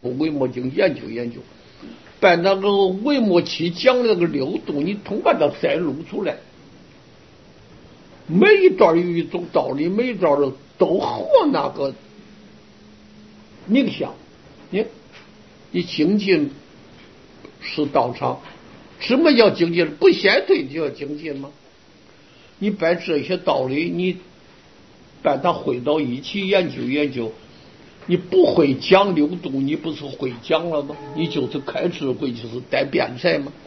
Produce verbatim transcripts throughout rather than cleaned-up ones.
魏末经研究研究，把那个魏末期讲那个流动，你通把它摘录出来。每一段有一种道理，每一段的都和那个冥想。你你精进是道场，什么叫精进？不先对就要精进吗？你把这些道理，你把它汇到一起研究研究。你不会讲流动，你不是会讲了吗？你就是开智慧，就是带辩才吗？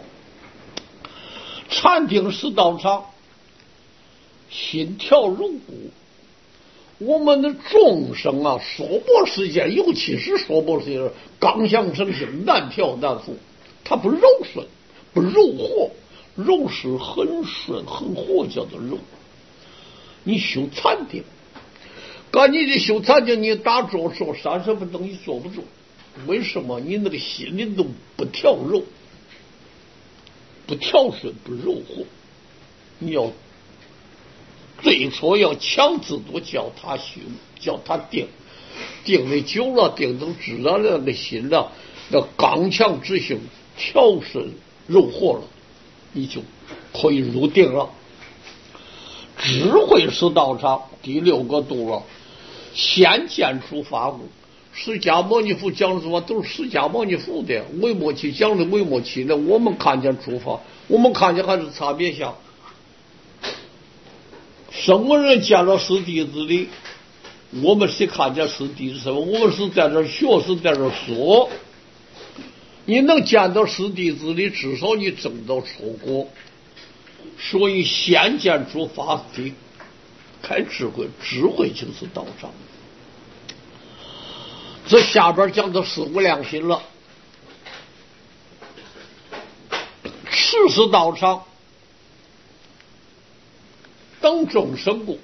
禅定是道场，心调如鼓。我们的众生啊，娑婆世界，尤其是娑婆世界，刚强生性，难调难服，它不柔顺，不柔和。柔是很顺很和，叫做柔。你修禅定，干你的修禅定，你打坐说三十分钟你坐不住，为什么？你那个心里都不调柔，不调顺，不柔和。你要最初要强制都叫他修，叫他定，定的久了，定都自然那个心了，那刚强之性调顺柔和了，你就可以入定了。智慧是道场，第六个度了，先见诸法故。释迦牟尼佛讲的什么都是释迦牟尼佛的，维摩诘讲的维摩诘的，我们看见诸法，我们看见还是差别相。什么人见了是弟子的，我们是看见是弟子什么？我们是在这学，是在这说。你能见到是弟子的，至少你证到出果。所以先见诸法的开智慧，智慧就是道场。这下边讲的是无量心了。是是道场，等众生故。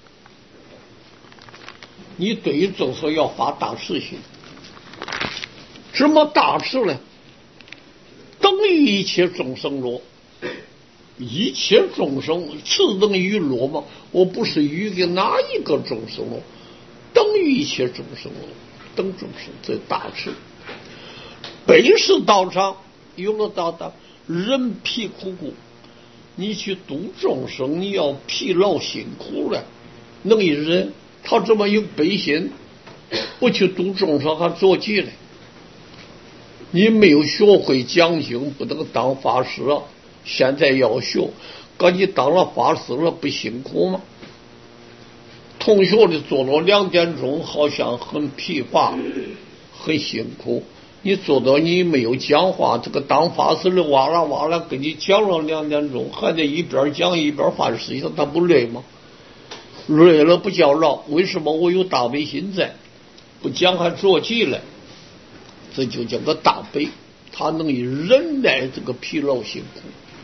你对于众生要发大慈心，什么大慈呢？等于一切众生罗。一切众生次等于罗吗？我不是于给哪一个众生罗，等于一切众生罗，等众生这大慈。北是道场，有了道场，人疲苦故。你去度众生，你要疲劳辛苦了，能一人他这么有悲心，不去度众生还着急了。你没有学会讲经，不能当法师啊！现在要学，赶你当了法师了，不辛苦吗？同学的做到两点钟，好像很疲乏，很辛苦。你做到你没有讲话，这个当法师的哇啦哇啦跟你讲了两点钟，还得一边讲一边办事情，他不累吗？累了不叫扰，为什么？我有大悲心在，不讲还着急了，这就叫个大悲，他能以忍耐这个疲劳辛苦。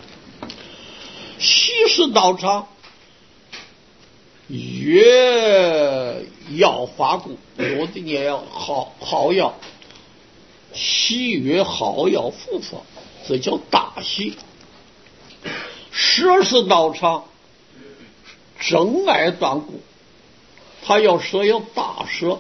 西是道场，越要法故，有的也要好好要喜悦，好要复法，这叫大喜。舍是道场，真爱断故，他要舍要大舍。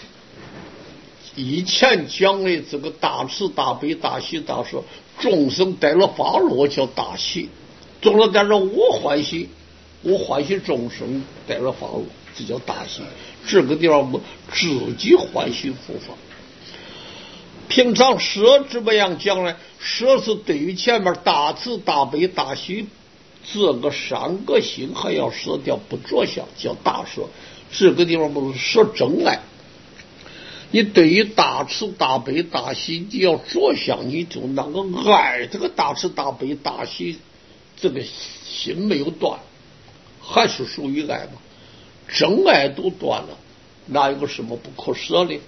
以前讲的这个大慈大悲大喜大舍，众生带了法落叫大喜，众生带着我欢喜，我欢喜众生带了法落，这叫大喜。这个地方我自己欢喜复法。平常舍怎么样讲呢？舍是对于前面大慈大悲大喜这个三个心还要舍掉不着相，叫大舍。这个地方不是舍真爱。你对于大慈大悲大喜你要着相，你就那个爱这个大慈大悲大喜这个心没有断，还是属于爱吗？真爱都断了，哪有个什么不可舍的？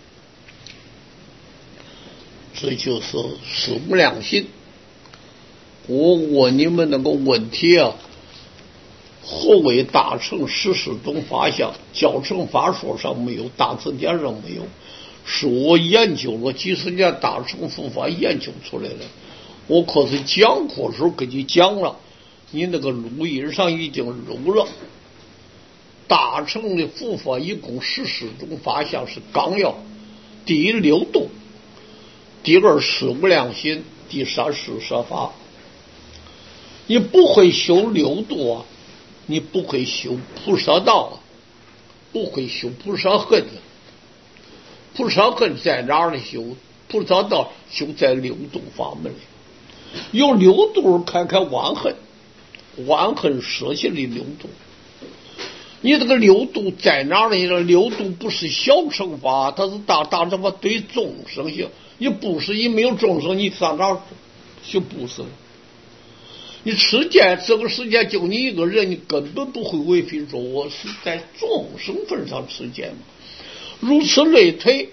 这就是四无量心。我问你们那个问题啊，何为大乘十四种法相？教乘法说上没有，大字典上没有，是我研究了几十年大乘佛法研究出来的。我可是讲课时候给你讲了，你那个录音上已经录了。大乘的佛法一共十四种法相是纲要，第六度第二事无量心，第三是设法。你不会修六度啊，你不会修菩萨道啊，不会修菩萨恨。菩萨恨在哪里修？菩萨道修在六度法门里。用六度看看万恨，万恨舍弃了六度。你这个六度在哪里呢？六度不是小乘法，它是大大乘法，对众生行。你布施，你没有众生，你上哪修布施？你持戒，这个世界就你一个人，你根本不会为非作恶，是在众生份上持戒嘛。如此类推，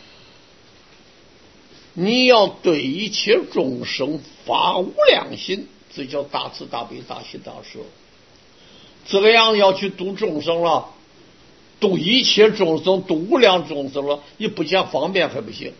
你要对一切众生发无量心，这叫大慈大悲大喜大舍。这个样要去度众生了，度一切众生，度无量众生了，你不讲方便还不行。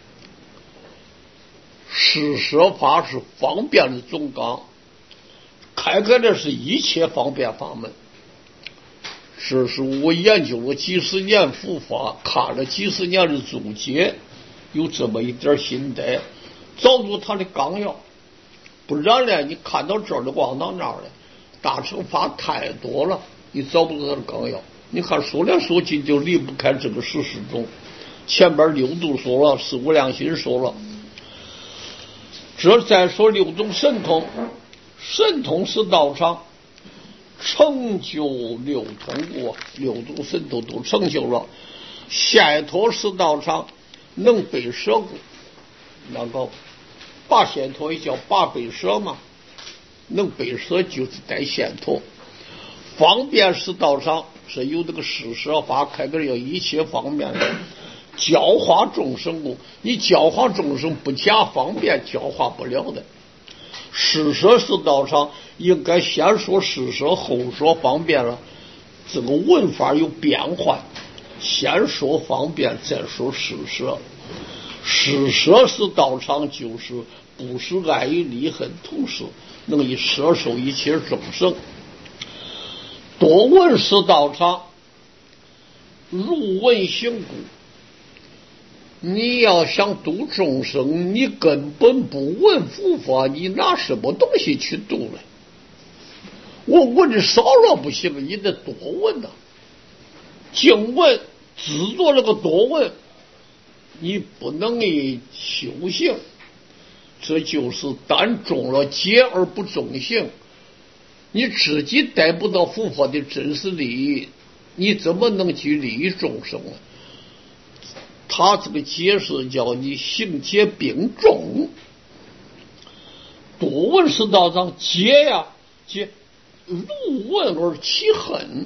施舍法是方便的总纲，开开的是一切方便法门。这是我研究了几十年佛法，看了几十年的注解，有这么一点心得，找出他的纲要。不然呢，你看到这儿就忘到那儿了。大乘法太多了，你找不到他的纲要。你看说来说去就离不开这个事实中。前边六度说了，四无量心说了，这再说六种神通。神通是道场，成就六通过，六种神通都成就了。解脱是道场，能被舍过，那个八解脱也叫八被舍嘛，能被舍就是带解脱。方便是道场，是有这个施舍法，开个要一切方便的教化众生故，你教化众生不加方便，教化不了的。施舍是道场，应该先说施舍，后说方便了。这个文法有变换，先说方便，再说施舍。施舍是道场，就是不是爱与离恨同时，能以摄受一切众生。多闻是道场，入闻行故。你要想度众生，你根本不闻佛法，你拿什么东西去度呢？我闻少了不行，你得多闻呐。净闻只做那个多闻，你不能以修行，这就是单重了戒而不重行。你自己得不到佛法的真实利益，你怎么能去利益众生呢？他这个解释叫你行戒并重。多闻是道场，戒呀戒，入闻而起恨，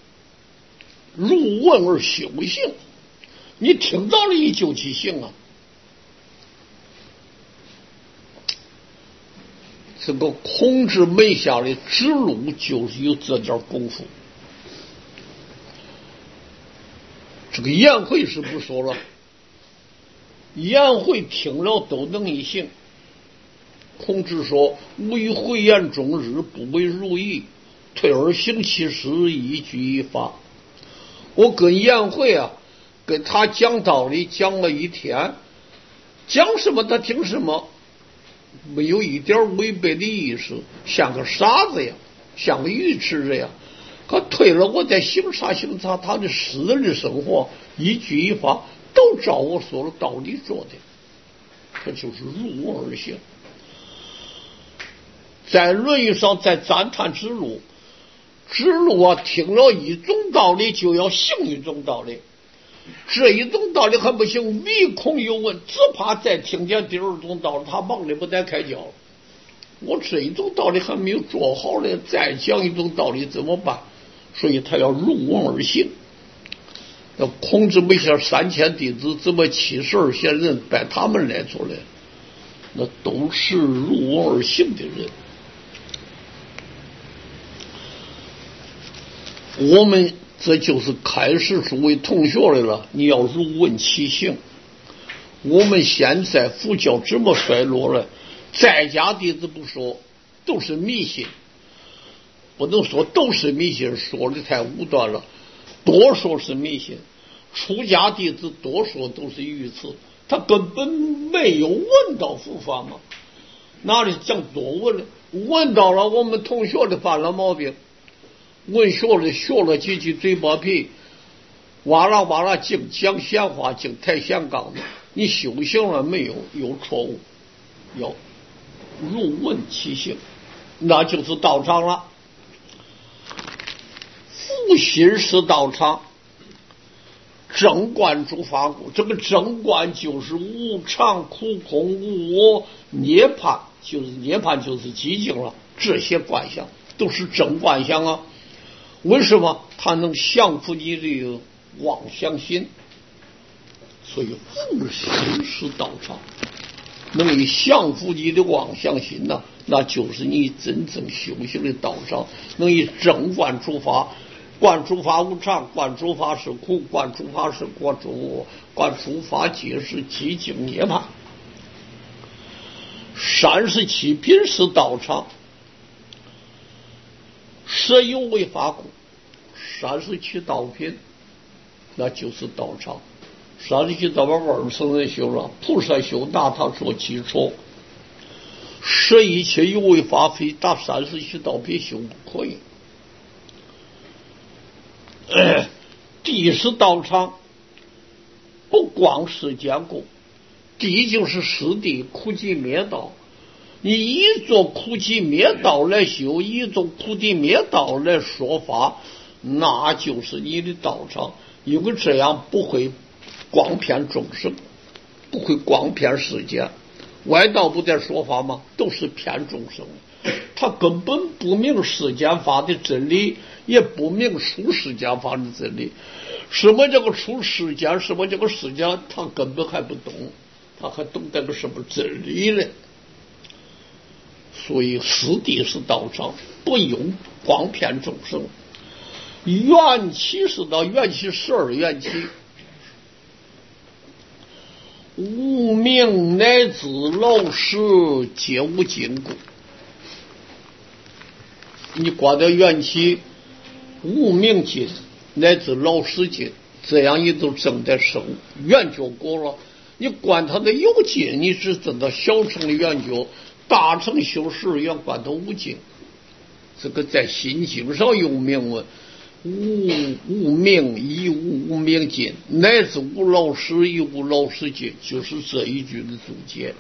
入闻而修行。你听到了你就去行啊。这个孔子门下的指路就是有这点功夫。这个颜回是不说了，颜回听了都能一行。孔子说：“吾以回言终日，不为如意，退而行其事，一句一发。”我跟颜回啊，跟他讲道理讲了一天，讲什么他听什么，没有一点违背的意思，像个傻子呀，像个愚痴子呀。可退了，我再行啥行啥，他的私人的生活一句一发都照我说的道理做的，这就是入我而行。在论语上再赞叹子路，子路啊，听了一种道理就要行一种道理，这一种道理还不行，唯恐有问，只怕再听见第二种道理，他忙的不得开交。我这一种道理还没有做好呢，再讲一种道理怎么办？所以他要入我而行。那孔子门下三千弟子，这么七十二贤人，拜他们来做的，那都是入我而行的人。我们这就是开始诸位同学来了，你要入闻其行。我们现在佛教这么衰落了，在家弟子不说，都是迷信。不能说都是迷信，说的太武断了，多说是迷信。出家弟子多说都是愚痴， 他根本没有问到佛法嘛，哪里讲多问了？问到了我们同学的犯了毛病，问学了学了几句嘴巴皮，哇啦哇啦净讲闲话，净抬闲杠的。你修行了没有？有错误，有如问其性，那就是道场了。复心是道场，正观诸法故。这个正观就是无常、苦空、无我、涅槃，就是涅槃就是寂静了。这些观相都是正观相啊。为什么它能降服你的妄想心？所以复心是道场，能以降服你的妄想心呢，那就是你真正修行的道场。能以正观诸法，观诸法无常，观诸法是苦，观诸法是过诸，观诸法皆是寂静涅槃。三十七品是道场，舍有为法故。三十七道品，那就是道场。三十七道把二乘人修了，菩萨修拿它做基础。舍一切有为法，非打三十七道品修不可以。呃、地是道场，不光是坚固，地就是实地苦集灭道。你以做苦集灭道来修，以做苦集灭道来说法，那就是你的道场。因为这样不会光骗众生，不会光骗世间。外道不在说法吗？都是骗众生，他根本不明世间法的真理，也不明出世间法的真理。什么叫个出世间？什么叫个世间？他根本还不懂，他还懂得个什么真理呢？所以实地是道场，不用光骗众生。缘起是道，缘起十二缘起，无明乃至老实皆无禁锢。你挂到缘起，无明尽乃至老实尽，这样你都正在生圆觉果了。你管他的有尽，你只知道小乘的圆觉，大乘修十愿管他无尽。这个在心经上用明文，无无明亦无无明尽，乃至无老实亦无老实尽，就是这一句的总结。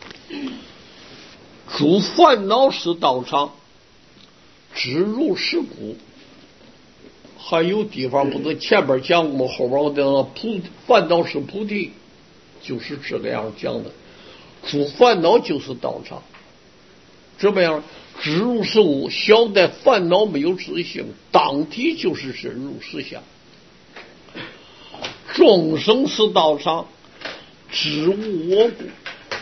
诸烦恼是道场，知如是故。还有地方不能前边讲过，后边我的菩烦恼是菩提，就是这个样讲的。诸烦恼就是道场，怎么样？知如是物，晓得烦恼没有自性，当体就是真如实相。众生是道场，知无我故。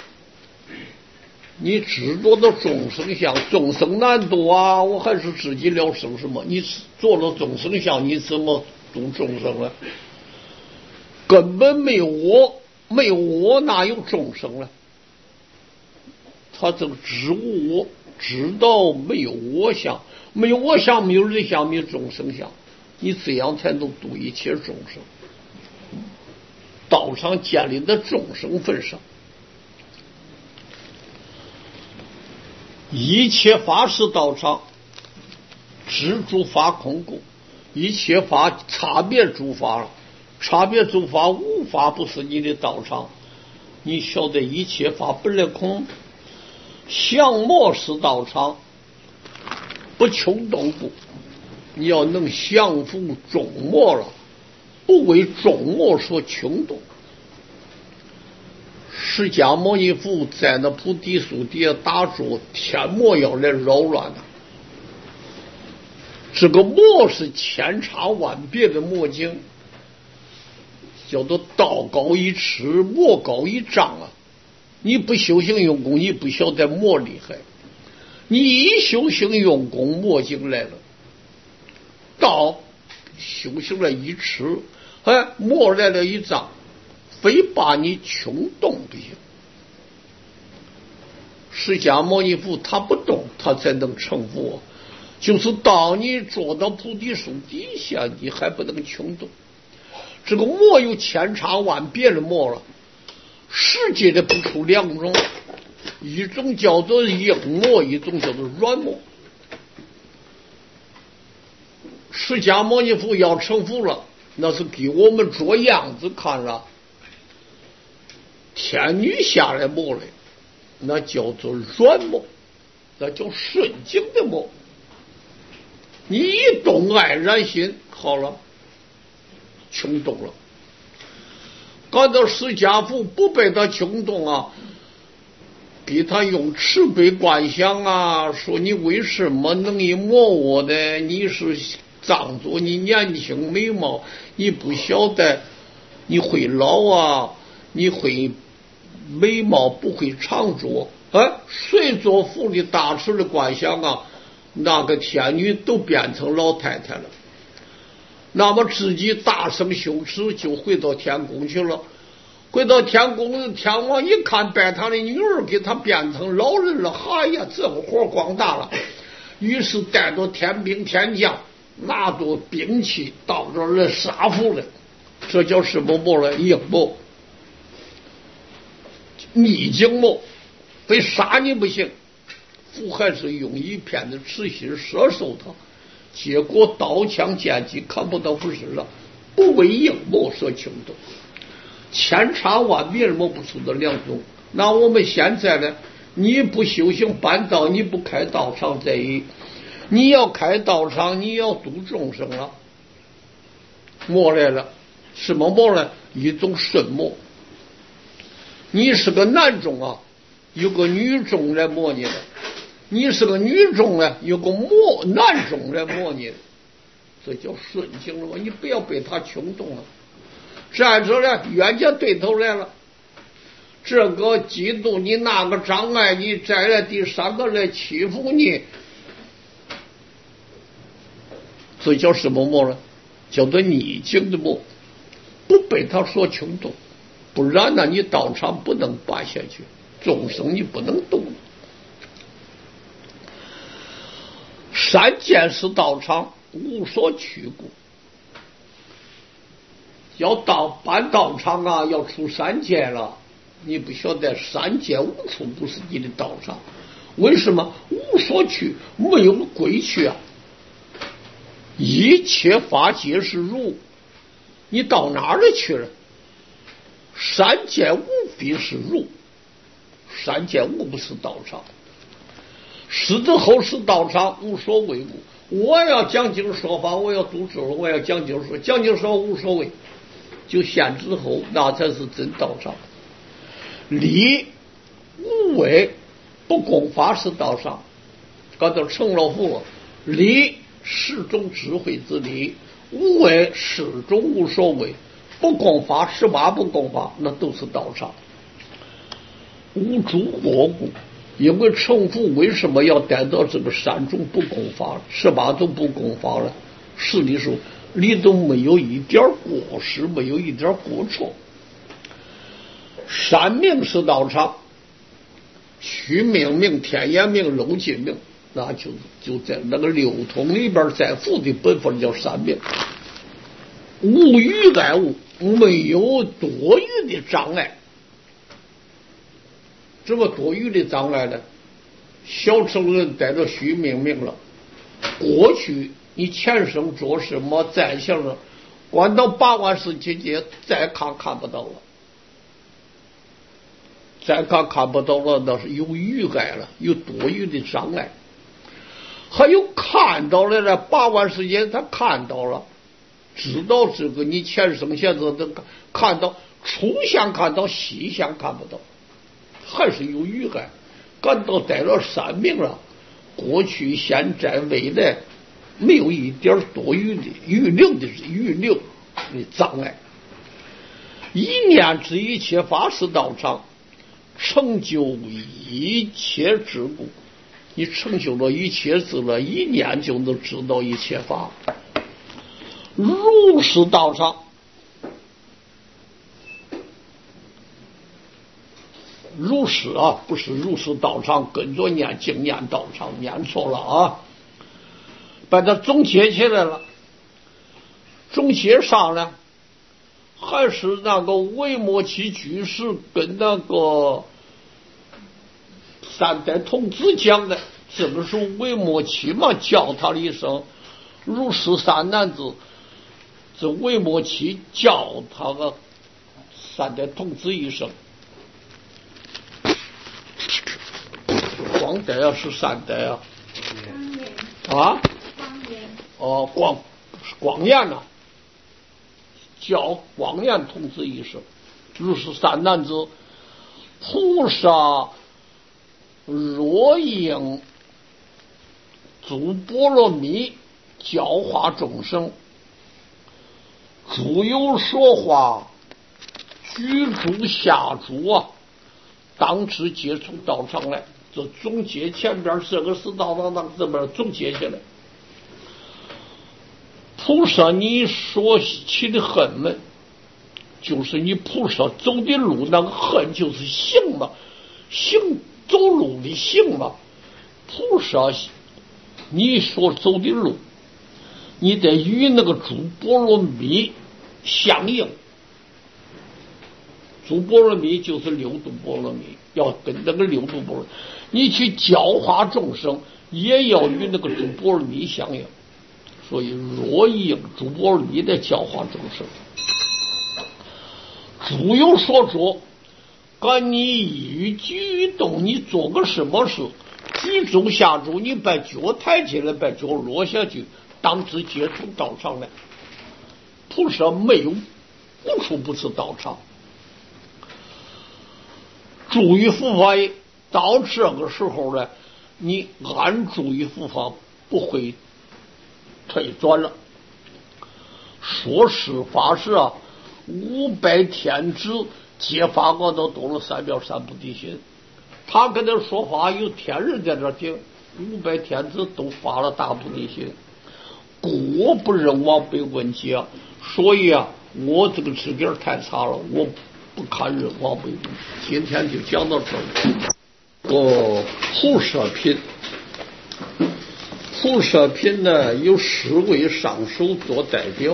你执着的众生相，众生难度啊！我还是自己了生什么？你做了众生相，你怎么度众生呢？根本没有我，没有我哪有众生呢？他这个知无我，知道没有我相，没有我相，没有人相，没有众生相，你这样才能度一切众生。道场建立在众生份上。一切法是道场，知诸法空故。一切法差别诸法了，差别诸法无法不是你的道场。你晓得一切法本来空，相末是道场，不穷动故。你要能降服众末了，不为众末所穷动。释迦牟尼佛在那菩提树底下打坐，天魔要来扰乱他。这个魔是千差万别的魔境，叫做道高一尺，魔高一丈啊！你不修行用功，你不晓得魔厉害；你一修行用功，魔境来了。道修行了一尺，哎，魔来了一丈。非把你穷动不行。释迦牟尼佛他不动，他才能成佛。就是当你坐到菩提树底下，你还不能穷动。这个魔有千差万别的魔了， 世界的不出两种，一种叫做硬膜，一种叫做软膜。释迦牟尼佛要成佛了，那是给我们做样子看了。天女下来膜来，那叫做软膜，那叫顺境的膜。你一动爱染心，好了，穷动了。搞到释迦佛不被他穷动啊，给他用慈悲观想啊，说你为什么能一摸我的？你是仗着你年轻美貌，你不晓得你会老啊，你会美貌不会长着。哎，随着佛的大慈的观想啊，那个天女都变成老太太了。那么自己大声修持，就回到天宫去了。回到天宫，天王一看，拜他的女儿给他变成老人了，哎呀，这个活光大了。于是带着天兵天将，拿着兵器到这儿来杀佛了。这叫什么魔呢？硬魔、逆境魔，非杀你不行。佛还是用一片的慈心摄受他，结果刀枪剑戟看不到不是了，不为硬魔所轻动，千差万别摸不出的两种。那我们现在呢？你不修行办道，你不开道场在意，你要开道场，你要度众生了，魔来了，什么魔呢？一种顺魔。你是个男众啊，有个女众来摸你的。你是个女众呢，有个魔男众来摸你，这叫顺境了吗？你不要被他穷动了。再者呢，冤家对头来了，这个嫉妒你，那个障碍你，再来第三个来欺负你，这叫什么魔呢？叫做逆境的魔，不被他所穷动，不然呢，你道场不能办下去，众生你不能动。三界是道场，无所去故。要到办道场啊，要出三界了，你不晓得三界无处不是你的道场。为什么？无所去，没有归去啊！一切法皆是如，你到哪儿去了？三界无非是如，三界无不是道场。狮子后是道场，无所谓故。我要讲经说法，我要读智慧，我要讲经说，讲经说无所谓，就现之后，那才是真道场。理无为不共法是道场，刚才成了佛了。理是种智慧之理，无为是种无所谓，不共法十八不共法，那都是道场。无诸过故。因为成佛为什么要带到这个三种不共法、十八种不共法呢？实际上里头没有一点过失，没有一点过错。三命是道场，虚命命、天眼命、漏尽命，那就就在那个六通里边，在佛的本分叫三命。无余碍物，没有多余的障碍。什么多余的障碍呢？小乘人带着虚命命了，过去你前生做什么，再想着关到八万世界界，再看看不到了，再看看不到了，那是有余碍了，有多余的障碍。还有看到了呢，八万世界他看到了，知道这个你前生现在都看到，初相看到，细相看不到。还是有余碍，感到带了三命了，过去、现在、未来，没有一点多余的余留的余留的障碍。一念之一切法是道场，成就一切之故。你成就了一切智了，一念就能知道一切法。如是道场。如是啊，不是如是道场，跟着念经念道场，念错了啊！把它总结起来了。总结上呢， 还是那个魏末期居士跟那个三代童子讲的？这个时候魏末期嘛，叫他了一声如是三男子，这魏末期叫他个三代童子一声。光代啊，是三代啊？啊？哦，光光彦呐，叫光彦童子一声。如是三男子，菩萨若应诸波罗蜜，教化众生，诸有说话，居住下住啊，当时接触道场来。这总结前边这个是道当当这边总结下来。菩萨你所起的恨门，就是你菩萨走的路，那个恨就是行嘛，行走路的行嘛。菩萨你所走的路，你得与那个诸波罗蜜相应。诸波罗蜜就是六度波罗蜜，要跟那个六度波罗蜜，你去教化众生，也要与那个诸波罗蜜相应。所以若应诸波罗蜜的教化众生，诸有所作，干你一举一动，你做个什么事，举足下足，你把脚抬起来，把脚落下去，当知接触道场来。菩萨没有无处不是道场。注意佛法，到这个时候呢，你按注意佛法不会退转了。说是法师啊，五百天之揭发过都读了三藐三菩提心，他跟他说话有天人在这听，五百天子都发了大菩提心，故我不认往被问解，所以啊，我这个词典太差了，我不看人往被问。今天就讲到这儿。哦，菩萨品，菩萨品呢有十位上首做代表。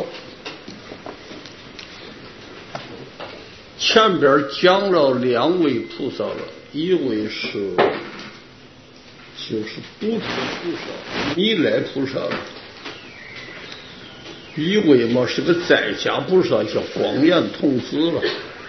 前边讲了两位菩萨了，一位是就是补处菩萨、弥勒菩萨，一位嘛是个在家菩萨，叫光彦童子了。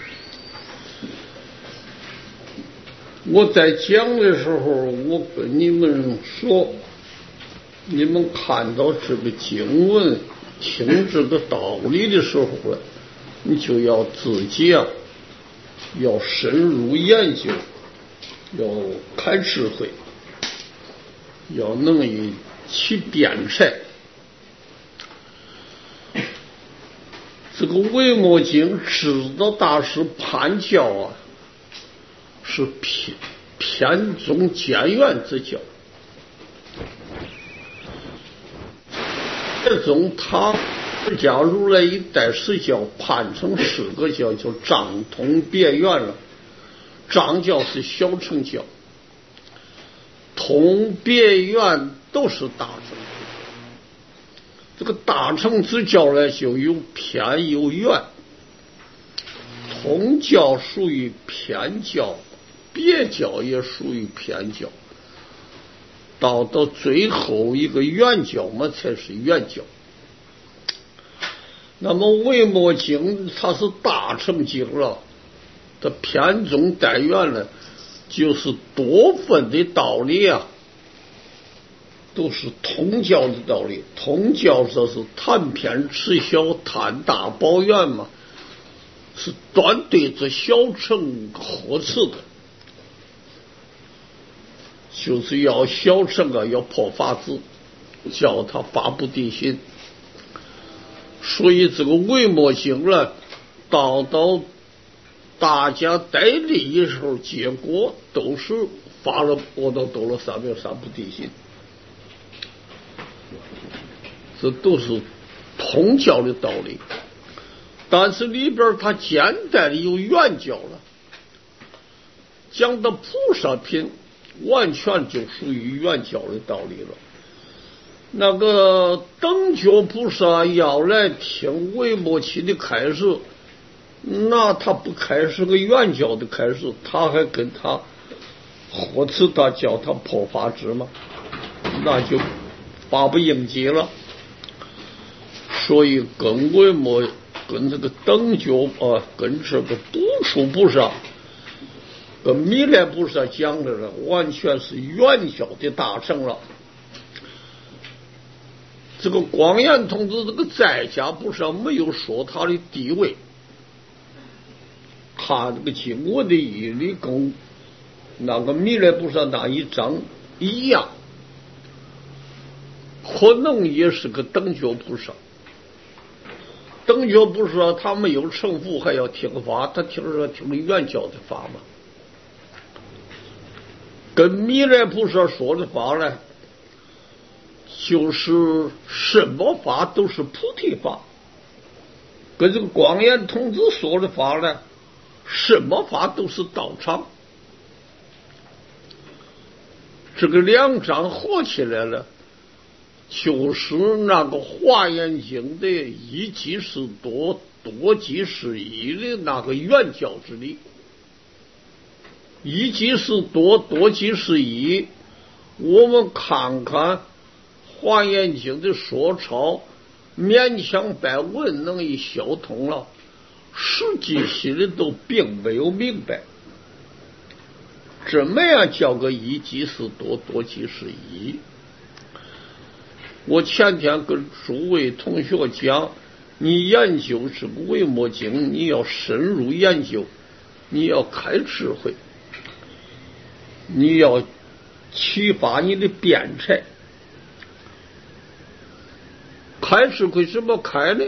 我在讲的时候，我跟你们说，你们看到这个经文、听这个道理的时候呢，你就要自己啊，要深入研究，要开智慧，要能以起辩才。这个维摩经指导大师判教啊，是偏偏宗兼愿之教。这种他释迦如来一代释教判成四个教，就藏通别愿了。藏教是小乘教，通别愿都是大乘。这个大乘之教呢，就有偏有愿，通教属于偏教，别教也属于偏教，到到最后一个原教嘛，才是原教。那么维摩经它是大乘经了，它偏宗带愿了，就是多分的道理啊，都是通教的道理。通教说是贪偏持小，贪大报怨嘛，是专对着小乘呵斥的，就是要小乘啊要破法子，叫他发菩提心。所以这个维摩经呢，到到大家得利的时候，结果都是发了阿耨多罗三藐三菩提心，这都是通教的道理。但是里边它简单的有原教了，讲的菩萨品完全就属于原教的道理了。那个等觉菩萨要来听维摩经的开示， 那他不开是个怨教的开始，他还跟他或次他叫他破法制吗？那就法不应急了。所以跟为么跟这个等觉啊，跟这个督促菩萨、跟弥勒菩萨讲的呢，完全是怨教的大成了。这个光彦同志这个在家菩萨没有说他的地位，他这个经文的义理跟那个弥勒菩萨那一章一样，可能也是个等觉菩萨。等觉菩萨他没有成佛还要听法，他听说听原教的法嘛。跟弥勒菩萨说的法呢，就是什么法都是菩提法。跟这个光彦同志说的法呢，什么法都是道场。这个两章合起来了，就是那个华严经的一即是多，多即是一的那个原教之理。一即是多，多即是一。我们看看华严经的说抄，勉强把文能一消通了，实际心里都并没有明白，怎么样叫个一即是多，多即是一。我前天跟诸位同学讲，你研究这个维摩经，你要深入研究，你要开智慧，你要启发你的辩才。开智慧怎么开呢？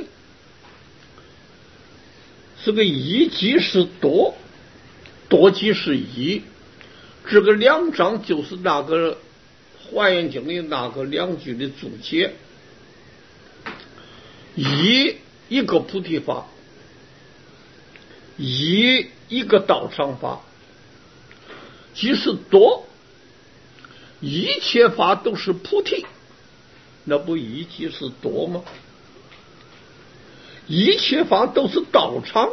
这个一即是多，多即是一，这个两章就是那个华严经的那个两句的注解。一一个菩提法，一一个道场法，即是多，一切法都是菩提，那不一即是多吗？一切法都是道场，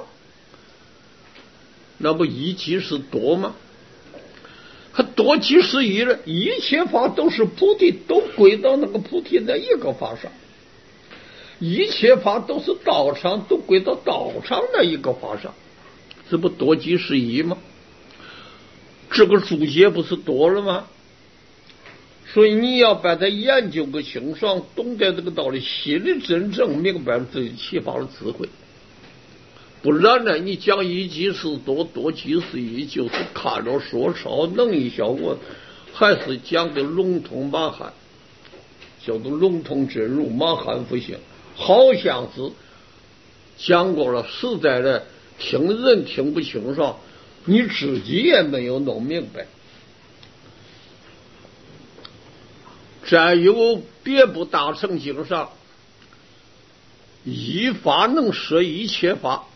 那不一即是多吗？它多即是一了，一切法都是菩提，都归到那个菩提的一个法上；一切法都是道场，都归到道场的一个法上，这不多即是一吗？这个注解不是多了吗？所以你要把它研究个清爽，懂得这个道理，心里真正明白了，自己启发了智慧。不然呢，你讲一即是多，多即是一，就是看着说抄能一效果，还是讲的笼统满含，叫做笼统真如，满含不行，好像是讲过了，实在的听人听不清爽，你自己也没有弄明白。再有别部大乘经上，一法能摄一切法，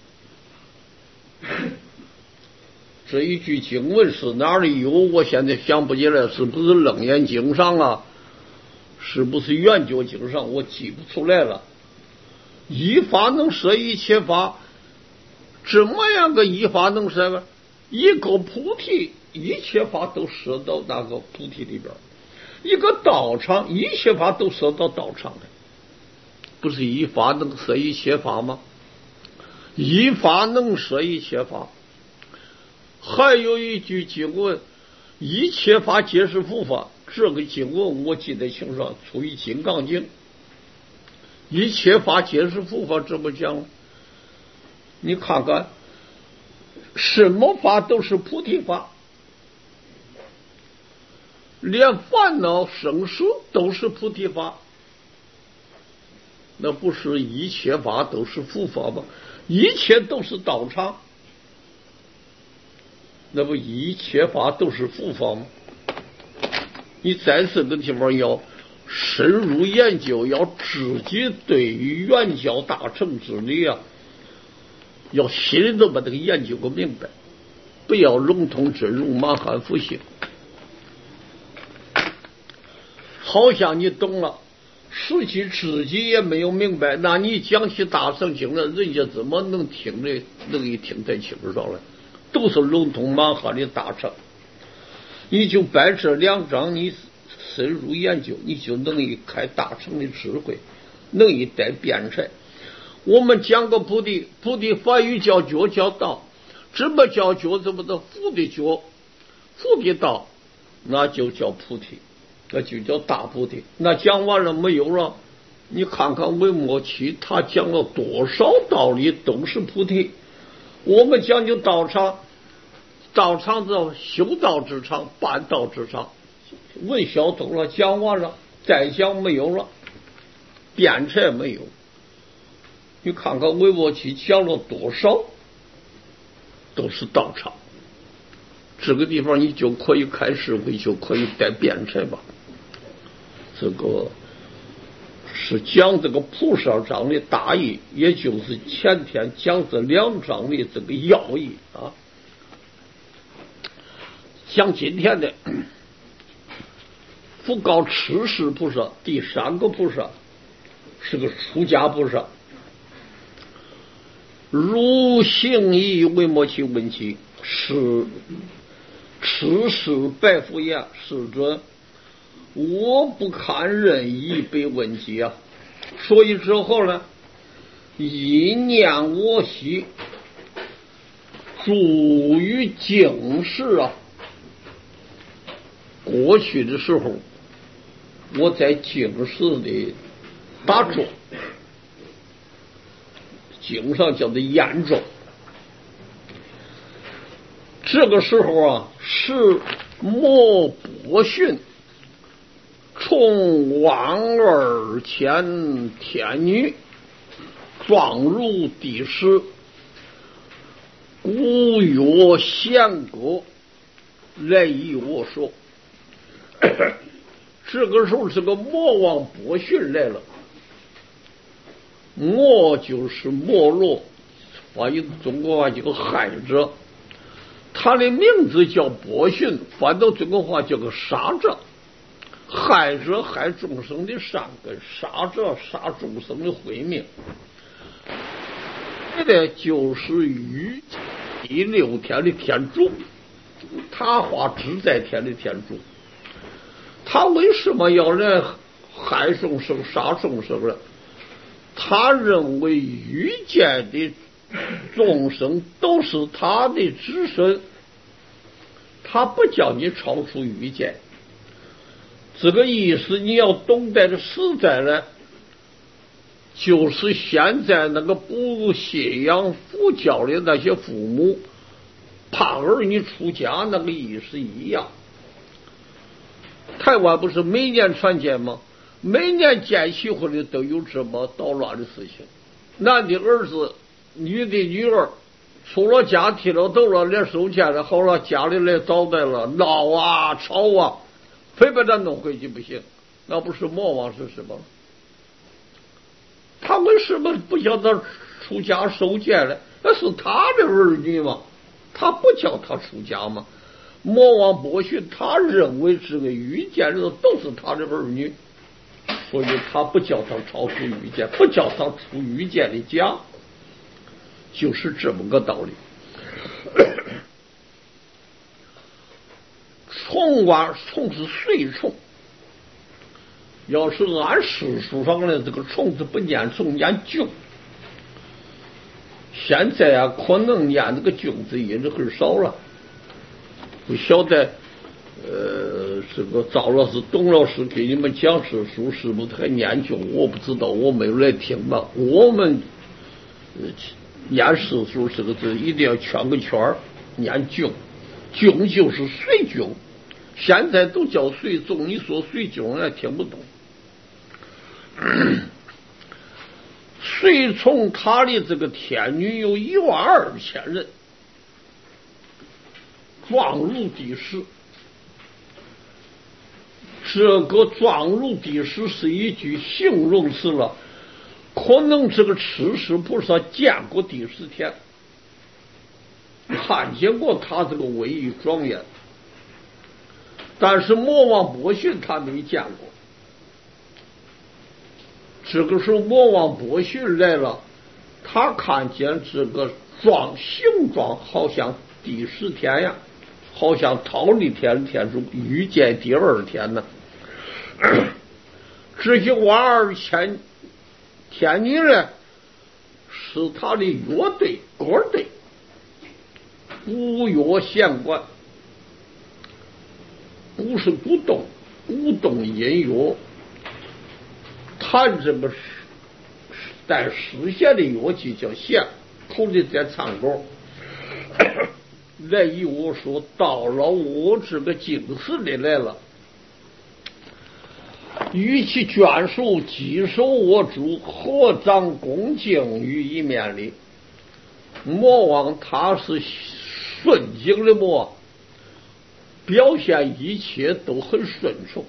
这一句经文是哪里有？我现在想不起来，是不是楞严经上啊？是不是圆觉经上？我记不出来了。一法能摄一切法，怎么样个一法能摄呢？一个菩提，一切法都摄到那个菩提里边；一个道场，一切法都摄到道场的，不是一法能摄一切法吗？一法能摄一切法。还有一句经文，一切法皆是佛法，这个经文我记得清楚，出于金刚经。一切法皆是佛法怎么讲？你看看，什么法都是菩提法，连烦恼生死都是菩提法，那不是一切法都是佛法吗？一切都是道场，那不一切法都是佛法吗？你在这个地方要深入研究，要自己对于原教大乘之理啊，要心里头把这个研究个明白，不要笼统真如，满含复性。好像你懂了， 实际自己也没有明白，那你讲起大圣经了，人家怎么能听得能一听在清上来？都是龙通满汉的大乘，你就摆这两章，你深入研究，你就能一开大乘的智慧，能一带辩才。我们讲个菩提，菩提法语叫觉叫道，怎么叫觉？怎么的佛的觉，佛的道，那就叫菩提。那就叫大菩提。那讲完了没有了？你看看维摩诘他讲了多少道理都是菩提。我们讲究道场，道场的修道之场，办道之场，问小偷了，讲完了，再讲没有了，辩才没有。你看看维摩诘讲了多少，都是道场。这个地方你就可以开智慧，就可以带辩才吧。这个是讲这个菩萨章的大意，也就是前天讲这两章的这个要义啊。讲今天的福告持世菩萨，第三个菩萨是个出家菩萨。如行义维摩诘问其，是持世白佛言：世尊，我不堪任意被问及啊，所以之后呢，一念我昔住于净室啊。过去的时候，我在净室里打坐，经上叫做研咒。这个时候啊，是莫伯逊从往而前天女，状如地师，古乐弦歌来与我说。这个时候，这个魔王伯逊来了。魔就是没落，翻译中国话叫个害者，他的名字叫伯逊，翻到中国话叫个杀者。害者害众生的善根，杀者杀众生的慧命。这个就是于第六天的天主，他化自在天的天主。他为什么要来害众生杀众生呢？他认为欲界的众生都是他的子孙，他不叫你超出欲界。这个意思你要懂得的实在呢，就是现在那个不信仰佛教的那些父母怕儿女出家那个意思一样。台湾不是每年传戒吗？每年建起婚的都有这么捣乱的事情。男的儿子，女的女儿，出了家剃了头了，连收钱了，好了，家里来招待了，闹啊吵啊，非把他弄回去不行。那不是魔王是什么？他为什么不叫他出家受戒呢？那是他的儿女嘛，他不叫他出家吗？魔王伯逊他认为这个欲界的都是他的儿女，所以他不叫他超出欲界，不叫他出欲界的家，就是这么个道理。虫啊，虫是随虫，要是按世俗上的这个虫子不念虫，念菌。现在啊，可能念这个菌子也是很少了。不晓得，呃，这个赵老师、董老师给你们讲世书是不是还念经？我不知道，我没有来听嘛。我们、呃、念世书这个字一定要圈个圈儿，念经，经就是随经，现在都叫随众，你说随经人听不懂。随从他的这个天女有一万二千人。状如地师，这个状如地师是一句形容词了，可能这个持世菩萨见过第十天，看见过他这个威仪庄严，但是魔王伯逊他没见过。 这个时候魔王伯逊来了，他看见这个状形状好像第十天呀，好像桃李天天主遇见第二天呢。这些万二千天女呢，是他的乐队歌队，鼓乐弦管，不是鼓动，鼓动音乐，弹这个带实弦的乐器叫弦，口里在唱歌。来与我说，到了我这个京师里来了，与其眷属稽首我主，合掌恭敬于一面里。魔王他是顺境的魔，表现一切都很顺从。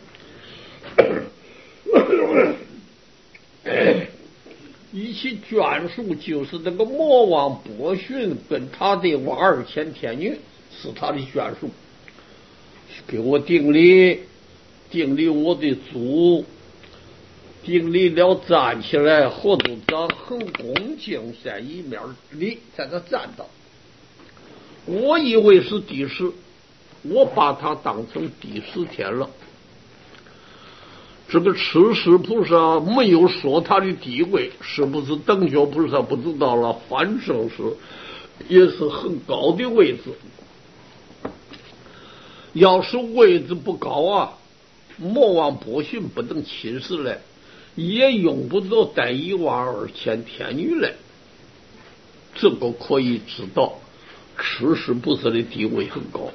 一其眷属就是那个魔王伯逊跟他的万二千天女是他的眷属，给我顶礼，顶礼我的祖，顶礼了站起来，合督长很恭敬在一面里在那站到。我以为是第十，我把他当成第十天了。这个持世菩萨没有说他的地位，是不是等觉菩萨不知道了，反正是也是很高的位置。要是位置不高啊，魔王伯逊不能亲自来，也用不着带一万二千天女来。这个可以知道持世菩萨的地位很高。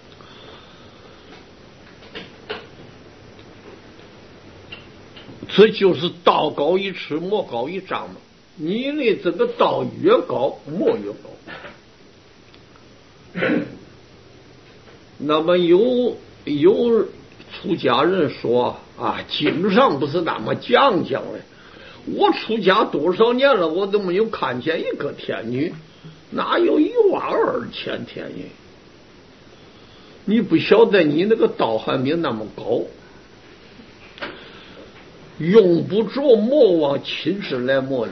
这就是道高一尺，魔高一丈嘛。你的这个道越高，魔越高。那么有有出家人说啊，经上不是那么讲讲的。我出家多少年了，我都没有看见一个天女，哪有一万二千天女？你不晓得你那个道还没那么高。用不着魔王亲自来摸你，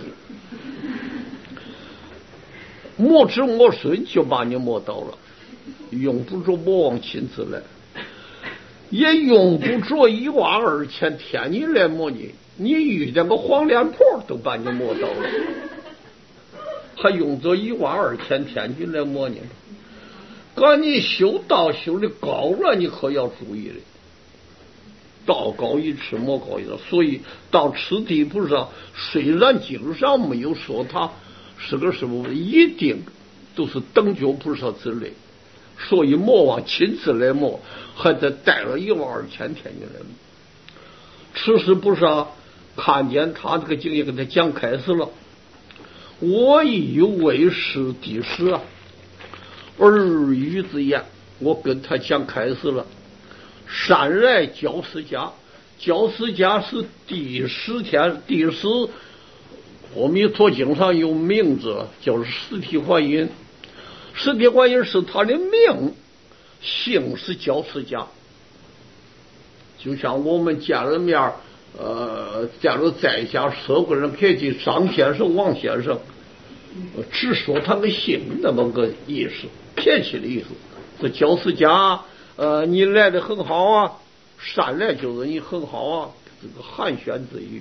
摸子摸孙就把你摸到了，用不着魔王亲自来，也用不着一万二千天女来摸你，你遇见个黄脸婆都把你摸到了，还用着一万二千天女来摸你？赶你修道修的高了，你可要注意了。道高一尺，魔高一丈，所以到此地菩萨，虽然经上没有说他是个什么，一定都是等觉菩萨之类，所以魔王亲自来摸，还得带了一万二千天女来摸。此时菩萨看见他这个经也给他讲开始了，我以为是第十啊，耳语之言，我跟他讲开始了。善来教释迦，教释迦是第十天，第十阿弥陀经上有名字，叫实体观音。实体观音是他的名，姓是教释迦。就像我们见了面，呃，见了在下社会上客气，张先生、王先生，只说他的姓那么个意思，客气的意思。这教释迦。呃，你来的很好啊，善来就是你很好啊，这个寒暄之语。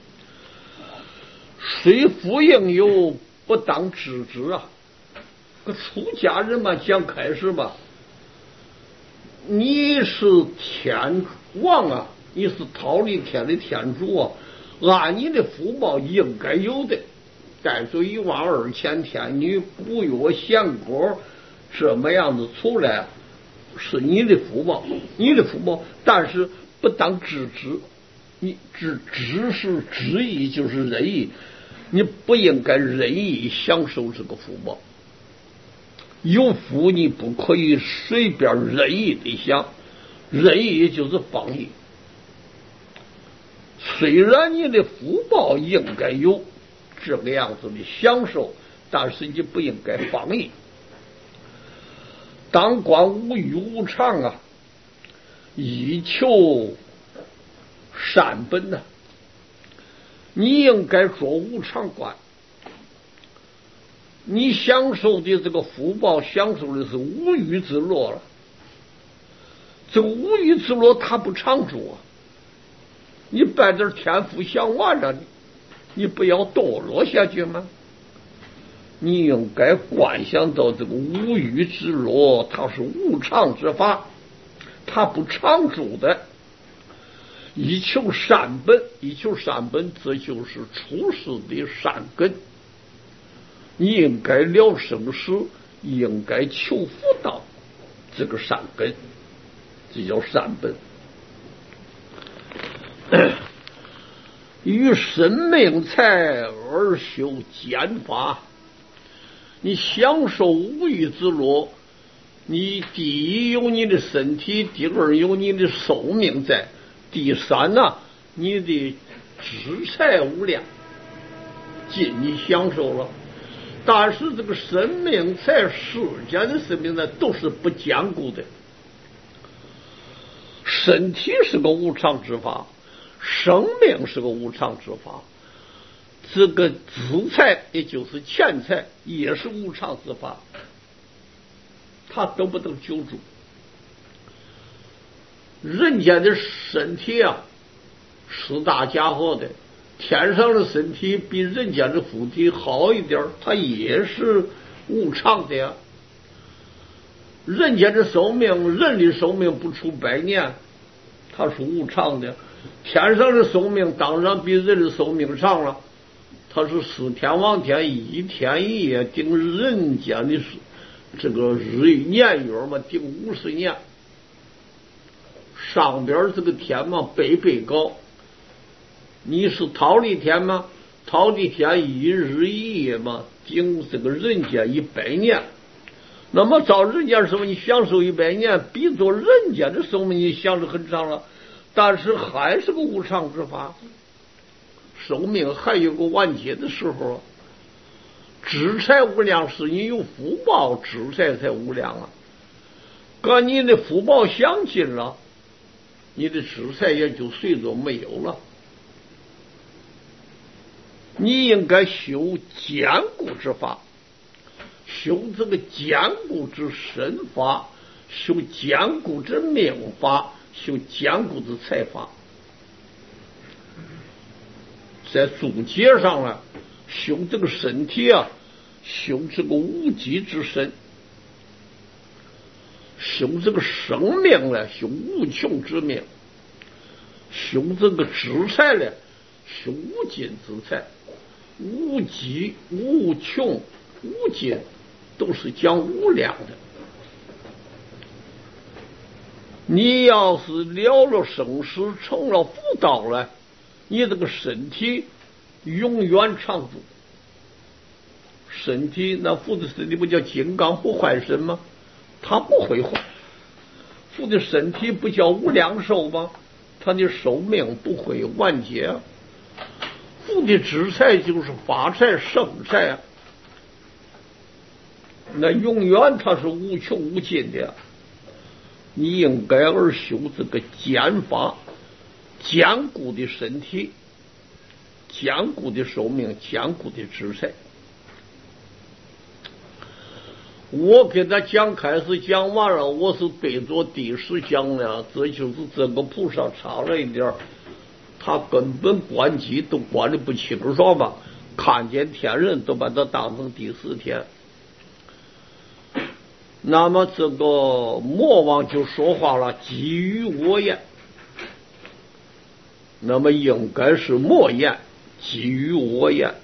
虽复应有，不当知之啊。个出家人嘛，讲开始吧，你是天王啊，你是桃李天的天主啊，按你的福报应该有的，带着一万二千天女鼓乐弦歌这么样子出来。是你的福报，你的福报，但是不当知之。你知知是知意，就是仁义，你不应该仁义享受这个福报。有福你不可以随便仁义的享，仁义就是放逸。虽然你的福报应该有这个样子的享受，但是你不应该放逸。当观无欲无常啊，以求善本呐、啊。 你应该做无常观。你享受的这个福报，享受的是无欲之乐了。这个无欲之乐它不长住啊！你把这天福享完了，你不要堕落下去吗？你应该观想到这个无欲之乐，它是无常之法，它不长住的。以求善本，以求善本，这就是出世的善根。你应该了生死，应该求福道，这个善根，这叫善本。于生命财而修减法，你享受无欲之乐，你第一有你的身体，第二有你的寿命在，第三呢、啊，你的资财无量，尽你享受了。但是这个生命财世间的生命呢，都是不坚固的。身体是个无常之法，生命是个无常之法，这个资财也就是钱财也是无常之法，它都不能久住。人家的身体啊，是大家伙的，天上的身体比人家的福体好一点，它也是无常的呀。人家的寿命，人的寿命不出百年，它是无常的。天上的寿命当然比人的寿命长了，它是四天王天，一天一夜定人间的这个日年月嘛，定五十年。上边这个天嘛，倍倍高。你是桃李天吗？桃李天一日一夜嘛，定这个人间一百年。那么照人间寿命，你享受一百年，比作人间的寿命你享受很长了，但是还是个无常之法，寿命还有个完结的时候。资财无量是你有福报，资财才无量啊。跟你的福报相近了，你的资财也就随着没有了。你应该修坚固之法，修这个坚固之身法，修坚固之命法，修坚固之财法。在注解上呢，修这个身体啊，修这个无极之身，修这个生命呢，修无穷之命，修这个资财呢，修无尽之财。无极无穷无尽都是讲无量的。你要是了了生死，成了福道了，你这个身体永远长住。身体那福的身体不叫金刚不坏身吗？它不会坏。福的身体不叫无量寿吗？它的寿命不会完结啊。福的资财就是发财生财啊，那永远它是无穷无尽的。你应该而修这个坚法，坚固的身体，坚固的寿命，坚固的资财。我给他讲开始讲完了，我是对着第十讲了，这就是这个菩萨差了一点，他根本关机都关的不清爽吧，看见天人都把它当成第四天。那么这个魔王就说话了，基于我言，那么应该是魔言，基于我言。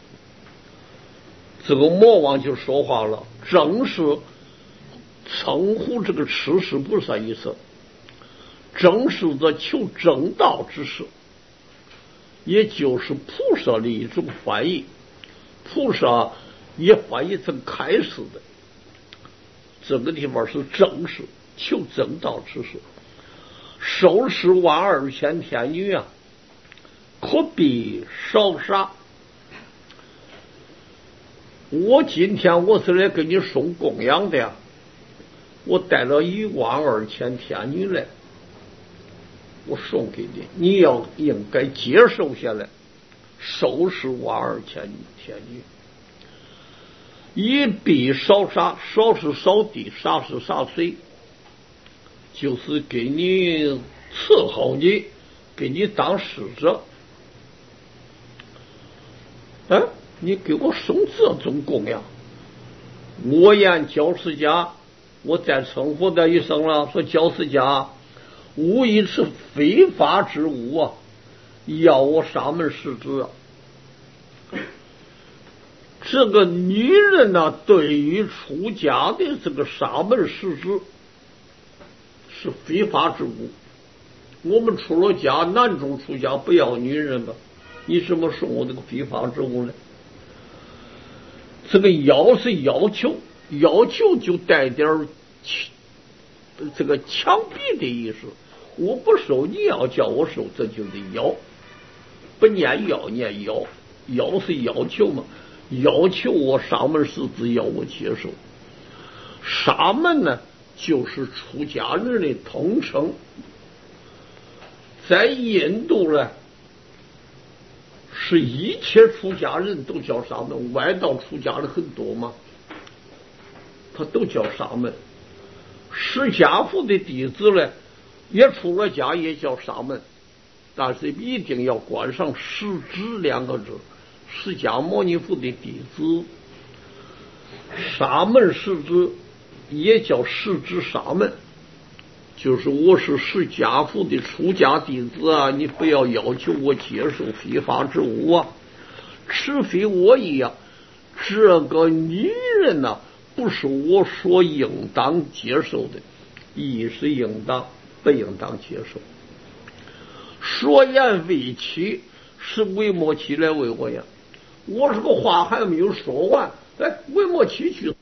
这个魔王就说话了，正是称呼这个持世菩萨一声，正是这求正道之事，也就是菩萨的一种翻译。菩萨也翻译成开示的，这个地方是正事，求正道之事。收拾万二千天女啊，可比少杀。我今天我是来给你送供养的呀，我带了一万二千天女来，我送给你，你要应该接受下来， 收拾娃儿前前女。以必烧杀，烧是烧地，杀是杀谁，就是给你伺候你，给你当使者。哎，你给我送这种供养，我言教师家，我再称呼他一声了，说教师家，无疑是非法之物啊，要我沙门师之啊。这个女人呢、啊，对于出家的这个沙门师之是非法之物。我们出了家，男主出家不要女人吧？你怎么说我这个非法之物呢？这个要是要求，要求就带点这个强逼的意思。我不收，你要叫我收，这就得要，不念要念要，要是要求嘛。要求我沙门师子要我接受，沙门呢就是出家人的统称，在印度呢是一切出家人都叫沙门，外道出家的很多嘛，他都叫沙门。释迦佛的弟子呢也出了家也叫沙门，但是一定要冠上师之两个字。释迦牟尼佛的弟子，沙门师之也叫师之沙门，就是我是释迦佛的出家弟子啊，你不要要求我接受非法之物啊，除非我一样，这个女人呢、啊，不是我所应当接受的，一是应当，不应当接受。说言为妻，是为莫妻来为我呀。我这个话还没有说完，哎，为莫妻去。